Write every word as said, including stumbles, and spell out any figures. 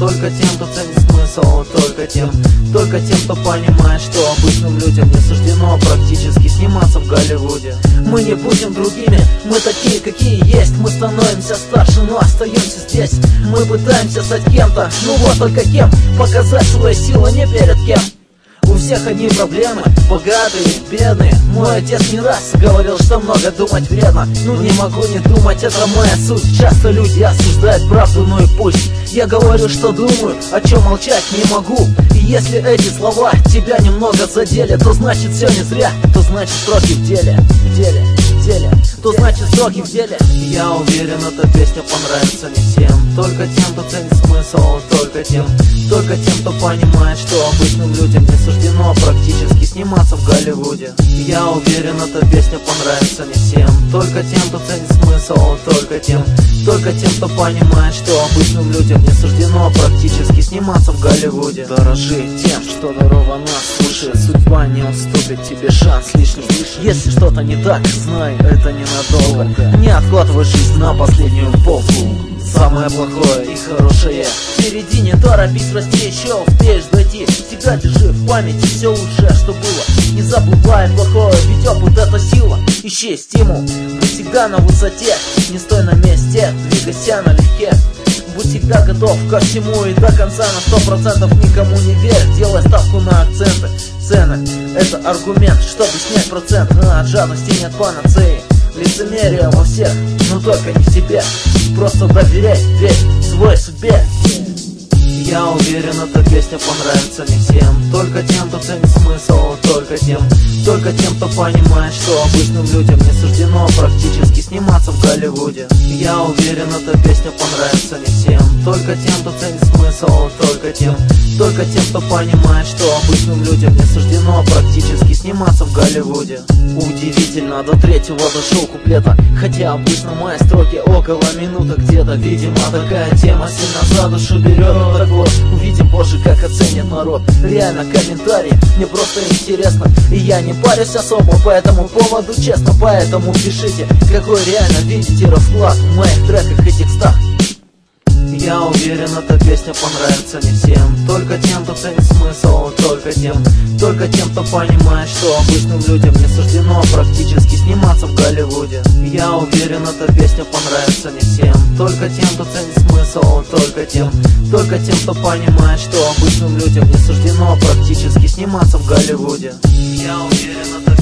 только тем, кто ценит смысл, только тем, только тем, кто понимает, что обычным людям не суждено практически сниматься в Голливуде. Мы не будем другими, мы такие, какие есть. Мы становимся старше, но остаемся здесь. Мы пытаемся стать кем-то, ну вот только кем. Показать свои силы не перед кем. У всех одни проблемы, богатые, бедные. Мой отец не раз говорил, что много думать вредно. Ну не могу не думать, это моя суть. Часто люди осуждают правду, ну и пусть. Я говорю, что думаю, о чем молчать не могу. И если эти слова тебя немного задели, то значит все не зря, то значит строки в деле, в деле, в деле, то значит строки в деле. Я уверен, эта песня понравится не всем, только тем, кто ценит смысл, только тем, только тем, кто понимает, что обычным людям не суждено практически сниматься в Голливуде. Я уверен, эта песня понравится не всем, только тем, кто ценит смысл, только тем, только тем, кто понимает, что обычным людям не суждено практически сниматься в Голливуде. Дорожи тем, что даровано свыше, судьба не уступит тебе шанс лишний. Если что-то не так, знай, это ненадолго. Не откладывай жизнь на последнюю полку. Самое плохое и хорошее впереди, не торопись расти, еще успеешь дойти. Всегда держи в памяти все лучшее, что было. Не забывай плохое, ведь опыт это сила. Ищи стимул, будь всегда на высоте. Не стой на месте, двигайся налегке. Будь всегда готов ко всему и до конца на сто процентов никому не верь. Делай ставку на акценты. Цены — это аргумент, чтобы снять процент. А от жадности нет панацеи. Лицемерие во всех, но только не в себе. Просто доверяй, верь своей судьбе. Я уверен, эта песня понравится не всем, только тем, кто ценит смысл, только тем, только тем, кто понимает, что обычным людям не суждено практически сниматься в Голливуде. Я уверен, эта песня понравится не всем, только тем, кто ценит смысл, только тем, только тем, кто понимает, что обычным людям не суждено практически сниматься в Голливуде. Удивительно, до третьего дошел куплета, хотя обычно мои строки около минуты где-то. Видимо, такая тема сильно за душу берет. Так вот, увидим позже, как оценит народ. Реально комментарии, мне просто интересно, и я не парюсь особо по этому поводу, честно. Поэтому пишите, какой реально видите расклад в моих треках и текстах. Я уверен, эта песня понравится не всем, только тем, кто ценит смысл, только тем, только тем, кто понимает, что обычным людям не суждено практически сниматься в Голливуде. Я уверен, эта песня понравится не всем, только тем, кто ценит смысл, только тем, только тем, кто понимает, что обычным людям не суждено практически сниматься в Голливуде. Я уверен, эта